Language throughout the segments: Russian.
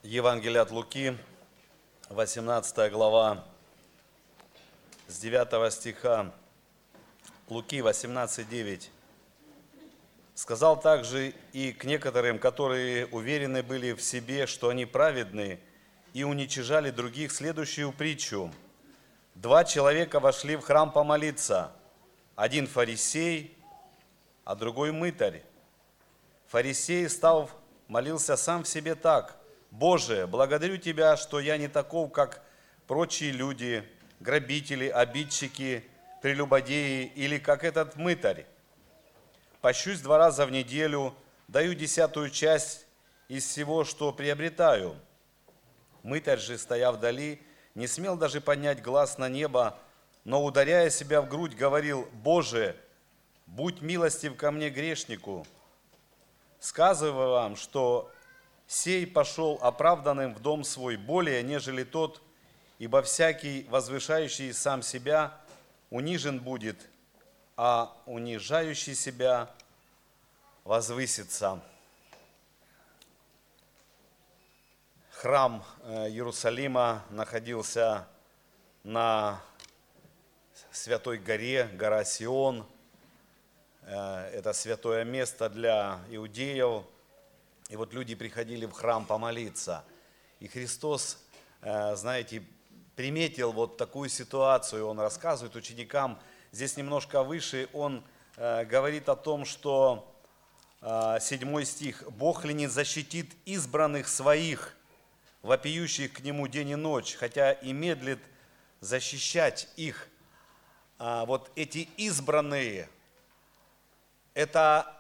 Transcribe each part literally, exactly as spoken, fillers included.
Евангелие от Луки, восемнадцатая глава, с девятого стиха. Луки восемнадцать девять. «Сказал также и к некоторым, которые уверены были в себе, что они праведны, и уничижали других, следующую притчу. Два человека вошли в храм помолиться, один фарисей, а другой мытарь. Фарисей, став, молился сам в себе так: «Боже, благодарю Тебя, что я не таков, как прочие люди, грабители, обидчики, прелюбодеи или как этот мытарь. Пощусь два раза в неделю, даю десятую часть из всего, что приобретаю». Мытарь же, стоя вдали, не смел даже поднять глаз на небо, но, ударяя себя в грудь, говорил: «Боже, будь милостив ко мне, грешнику. Сказываю вам, что сей пошел оправданным в дом свой более, нежели тот, ибо всякий, возвышающий сам себя, унижен будет, а унижающий себя возвысится». Храм Иерусалима находился на Святой горе, гора Сион. Это святое место для иудеев. И вот люди приходили в храм помолиться. И Христос, знаете, приметил вот такую ситуацию. Он рассказывает ученикам. Здесь немножко выше он говорит о том, что седьмой стих: «Бог ли не защитит избранных своих, вопиющих к Нему день и ночь, хотя и медлит защищать их». Вот эти избранные – это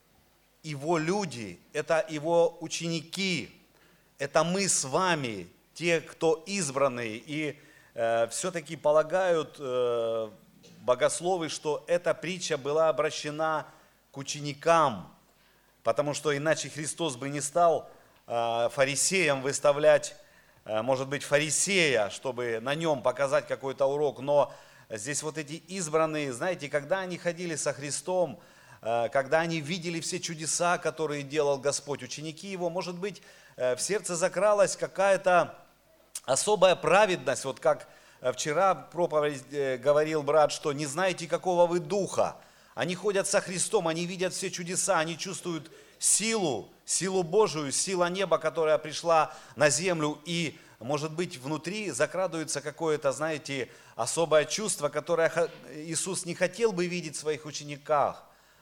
Его люди, это Его ученики, это мы с вами, те, кто избранные. И э, все-таки полагают э, богословы, что эта притча была обращена к ученикам, потому что иначе Христос бы не стал э, фарисеям выставлять, э, может быть, фарисея, чтобы на нем показать какой-то урок. Но здесь вот эти избранные, знаете, когда они ходили со Христом, когда они видели все чудеса, которые делал Господь, ученики Его, может быть, в сердце закралась какая-то особая праведность. Вот как вчера проповедь говорил брат, что не знаете, какого вы духа. Они ходят со Христом, они видят все чудеса, они чувствуют силу, силу Божию, сила неба, которая пришла на землю. И, может быть, внутри закрадывается какое-то, знаете, особое чувство, которое Иисус не хотел бы видеть в своих учениках.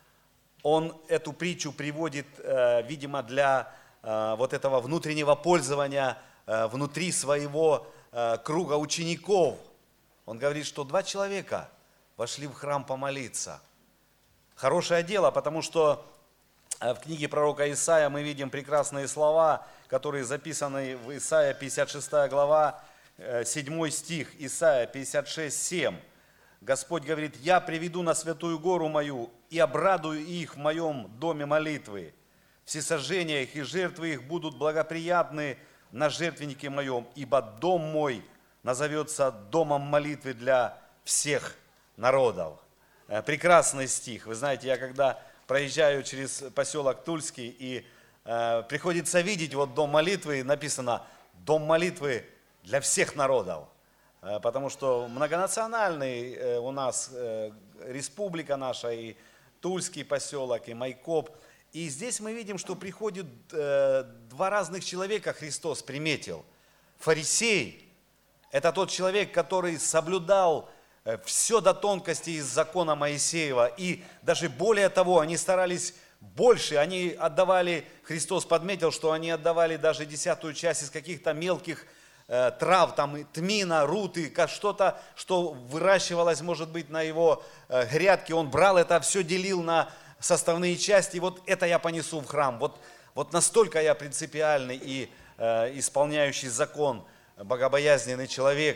Он эту притчу приводит, видимо, для вот этого внутреннего пользования внутри своего круга учеников. Он говорит, что два человека вошли в храм помолиться. Хорошее дело, потому что в книге пророка Исаия мы видим прекрасные слова, которые записаны в Исаия пятьдесят шестая глава, седьмой стих, Исаия пятьдесят шесть семь. Господь говорит: «Я приведу на святую гору мою и обрадую их в моем доме молитвы. Всесожжения их и жертвы их будут благоприятны на жертвеннике моем, ибо дом мой назовется домом молитвы для всех народов». Прекрасный стих. Вы знаете, я когда проезжаю через поселок Тульский, и э, приходится видеть вот дом молитвы, написано «Дом молитвы для всех народов». Потому что многонациональный у нас республика наша, и Тульский поселок, и Майкоп. И здесь мы видим, что приходят два разных человека, Христос приметил. Фарисей – это тот человек, который соблюдал все до тонкости из закона Моисеева. И даже более того, они старались больше, они отдавали, Христос подметил, что они отдавали даже десятую часть из каких-то мелких трав, там тмина, руты, что-то, что выращивалось, может быть, на его грядке. Он брал это, все делил на составные части. И вот это я понесу в храм. Вот, вот настолько я принципиальный и э, исполняющий закон, богобоязненный человек.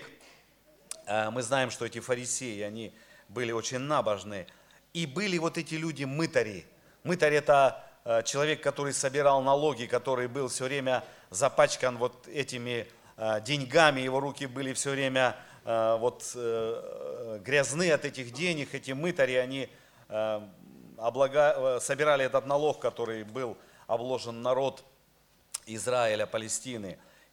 Э, мы знаем, что эти фарисеи, они были очень набожны. И были вот эти люди мытари. Мытарь – это э, человек, который собирал налоги, который был все время запачкан вот этими деньгами, его руки были все время э, вот, э, грязны от этих денег. Эти мытари, они э, облага... собирали этот налог, который был обложен народ Израиля, Палестины.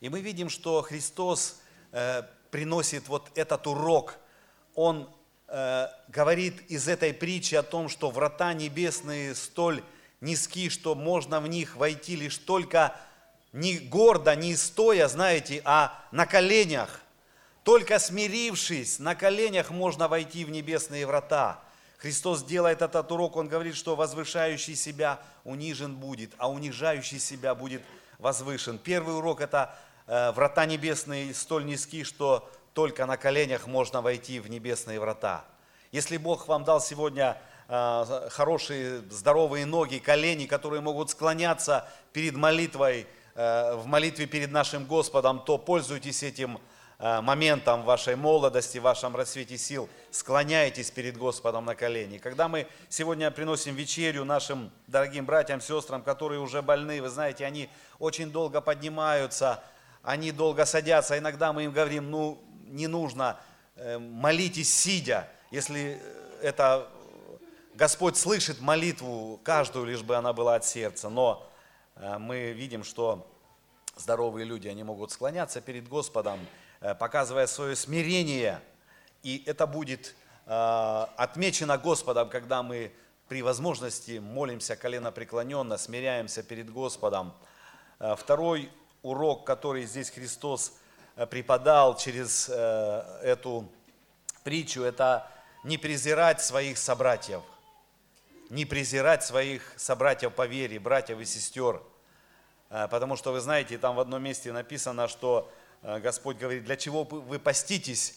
И мы видим, что Христос э, приносит вот этот урок. Он э, говорит из этой притчи о том, что врата небесные столь низки, что можно в них войти лишь только не гордо, не стоя, знаете, а на коленях. Только смирившись, на коленях можно войти в небесные врата. Христос делает этот урок, Он говорит, что возвышающий себя унижен будет, а унижающий себя будет возвышен. Первый урок – это э, врата небесные столь низки, что только на коленях можно войти в небесные врата. Если Бог вам дал сегодня э, хорошие, здоровые ноги, колени, которые могут склоняться перед молитвой, э, в молитве перед нашим Господом, то пользуйтесь этим моментом в вашей молодости, в вашем расцвете сил, склоняйтесь перед Господом на колени. Когда мы сегодня приносим вечерю нашим дорогим братьям, сестрам, которые уже больны, вы знаете, они очень долго поднимаются, они долго садятся, иногда мы им говорим, ну, не нужно, молитесь сидя, если это Господь слышит молитву каждую, лишь бы она была от сердца, но мы видим, что здоровые люди, они могут склоняться перед Господом, показывая свое смирение, и это будет э, отмечено Господом, когда мы при возможности молимся коленопреклоненно, смиряемся перед Господом. Э, второй урок, который здесь Христос преподал через э, эту притчу, это не презирать своих собратьев, не презирать своих собратьев по вере, братьев и сестер, э, потому что вы знаете, там в одном месте написано, что Господь говорит, для чего вы поститесь,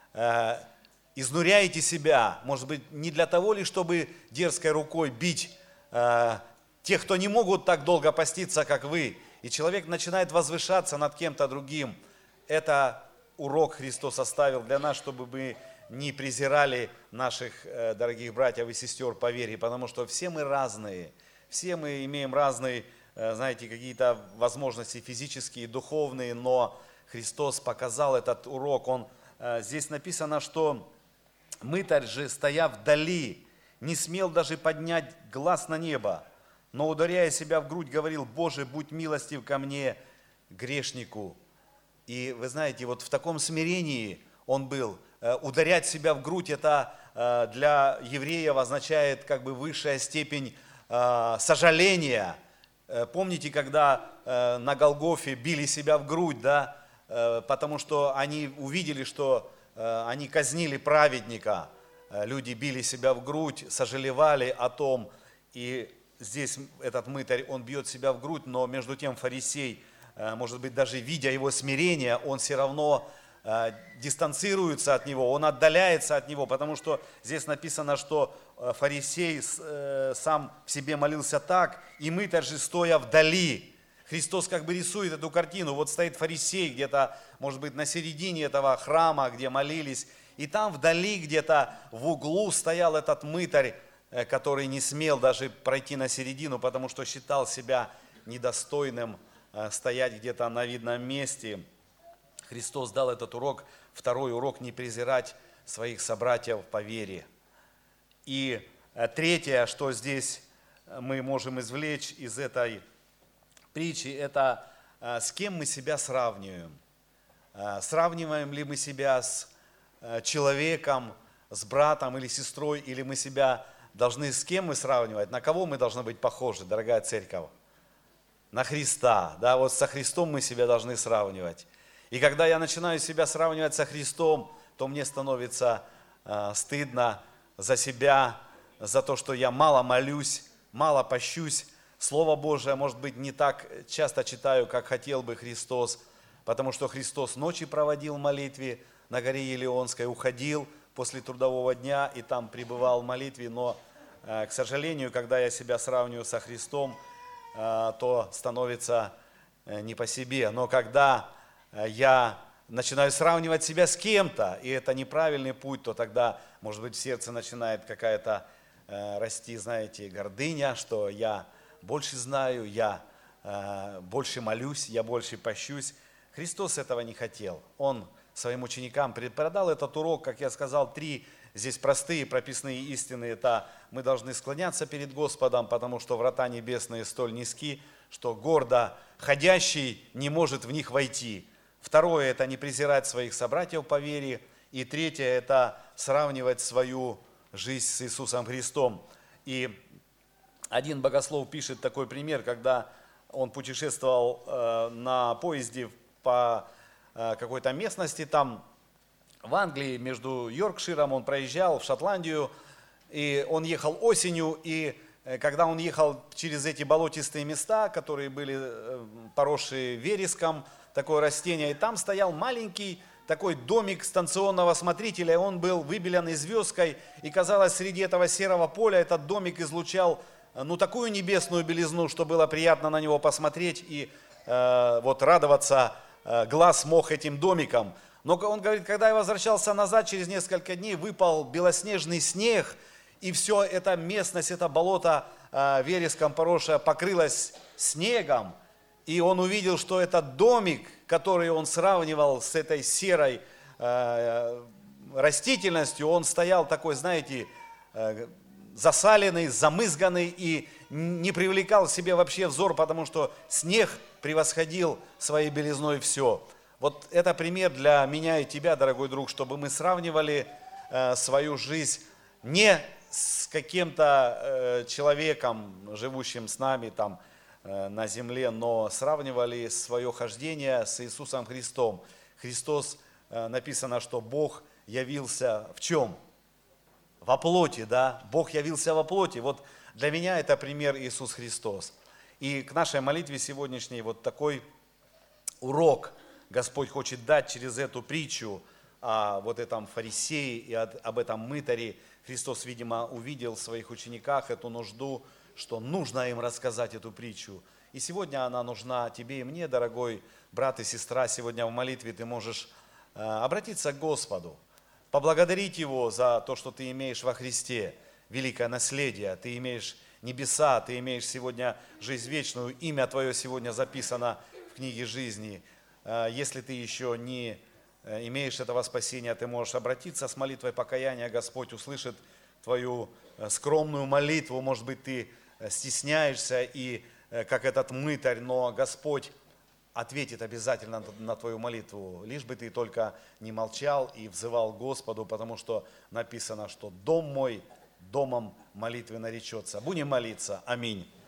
изнуряете себя, может быть, не для того ли, чтобы дерзкой рукой бить тех, кто не могут так долго поститься, как вы. И человек начинает возвышаться над кем-то другим. Это урок Христос оставил для нас, чтобы мы не презирали наших дорогих братьев и сестер по вере, потому что все мы разные, все мы имеем разные, знаете, какие-то возможности физические, духовные, но Христос показал этот урок. Он, здесь написано, что мытарь же, стоя вдали, не смел даже поднять глаз на небо, но, ударяя себя в грудь, говорил, Боже, будь милостив ко мне, грешнику. И вы знаете, вот в таком смирении он был. Ударять себя в грудь, это для евреев означает как бы высшая степень сожаления. Помните, когда на Голгофе били себя в грудь, да? Потому что они увидели, что они казнили праведника, люди били себя в грудь, сожалевали о том, и здесь этот мытарь, он бьет себя в грудь, но между тем фарисей, может быть, даже видя его смирение, он все равно дистанцируется от него, он отдаляется от него, потому что здесь написано, что фарисей сам в себе молился так, и мытарь же, стоя вдали. Христос как бы рисует эту картину. Вот стоит фарисей где-то, может быть, на середине этого храма, где молились. И там вдали где-то в углу стоял этот мытарь, который не смел даже пройти на середину, потому что считал себя недостойным стоять где-то на видном месте. Христос дал этот урок, второй урок, не презирать своих собратьев по вере. И третье, что здесь мы можем извлечь из этой притчи, это с кем мы себя сравниваем. Сравниваем ли мы себя с человеком, с братом или сестрой, или мы себя должны, с кем мы сравнивать, на кого мы должны быть похожи, дорогая церковь? На Христа, да, вот со Христом мы себя должны сравнивать. И когда я начинаю себя сравнивать со Христом, то мне становится э, стыдно за себя, за то, что я мало молюсь, мало пощусь. Слово Божие, может быть, не так часто читаю, как хотел бы Христос, потому что Христос ночи проводил в молитве на горе Елеонской, уходил после трудового дня и там пребывал в молитве, но, к сожалению, когда я себя сравниваю со Христом, то становится не по себе. Но когда я начинаю сравнивать себя с кем-то, и это неправильный путь, то тогда, может быть, в сердце начинает какая-то расти, знаете, гордыня, что я больше знаю, я э, больше молюсь, я больше пощусь. Христос этого не хотел. Он своим ученикам преподал этот урок, как я сказал, три здесь простые прописные истины. Это мы должны склоняться перед Господом, потому что врата небесные столь низки, что гордо ходящий не может в них войти. Второе – это не презирать своих собратьев по вере. И третье – это сравнивать свою жизнь с Иисусом Христом. И один богослов пишет такой пример, когда он путешествовал э, на поезде по э, какой-то местности, там в Англии, между Йоркширом, он проезжал в Шотландию, и он ехал осенью, и э, когда он ехал через эти болотистые места, которые были э, поросшие вереском, такое растение, и там стоял маленький такой домик станционного смотрителя, он был выбеленный звездкой, и казалось, среди этого серого поля этот домик излучал ну такую небесную белизну, что было приятно на него посмотреть и э, вот радоваться, э, глаз мог этим домиком. Но он говорит, когда я возвращался назад, через несколько дней выпал белоснежный снег, и все эта местность, это болото э, вереском поросшее покрылось снегом, и он увидел, что этот домик, который он сравнивал с этой серой э, растительностью, он стоял такой, знаете, э, засаленный, замызганный и не привлекал к себе вообще взор, потому что снег превосходил своей белизной все. Вот это пример для меня и тебя, дорогой друг, чтобы мы сравнивали э, свою жизнь не с каким-то э, человеком, живущим с нами там э, на земле, но сравнивали свое хождение с Иисусом Христом. Христос, э, написано, что Бог явился в чем? Во плоти, да, Бог явился во плоти. Вот для меня это пример Иисус Христос. И к нашей молитве сегодняшней вот такой урок Господь хочет дать через эту притчу о вот этом фарисее и об этом мытаре. Христос, видимо, увидел в своих учениках эту нужду, что нужно им рассказать эту притчу. И сегодня она нужна тебе и мне, дорогой брат и сестра. Сегодня в молитве ты можешь обратиться к Господу, поблагодарить Его за то, что ты имеешь во Христе, великое наследие. Ты имеешь небеса, ты имеешь сегодня жизнь вечную. Имя твое сегодня записано в книге жизни. Если ты еще не имеешь этого спасения, ты можешь обратиться с молитвой покаяния. Господь услышит твою скромную молитву. Может быть, ты стесняешься, и как этот мытарь, но Господь ответит обязательно на твою молитву, лишь бы ты только не молчал и взывал Господу, потому что написано, что дом мой домом молитвы наречется. Будем молиться. Аминь.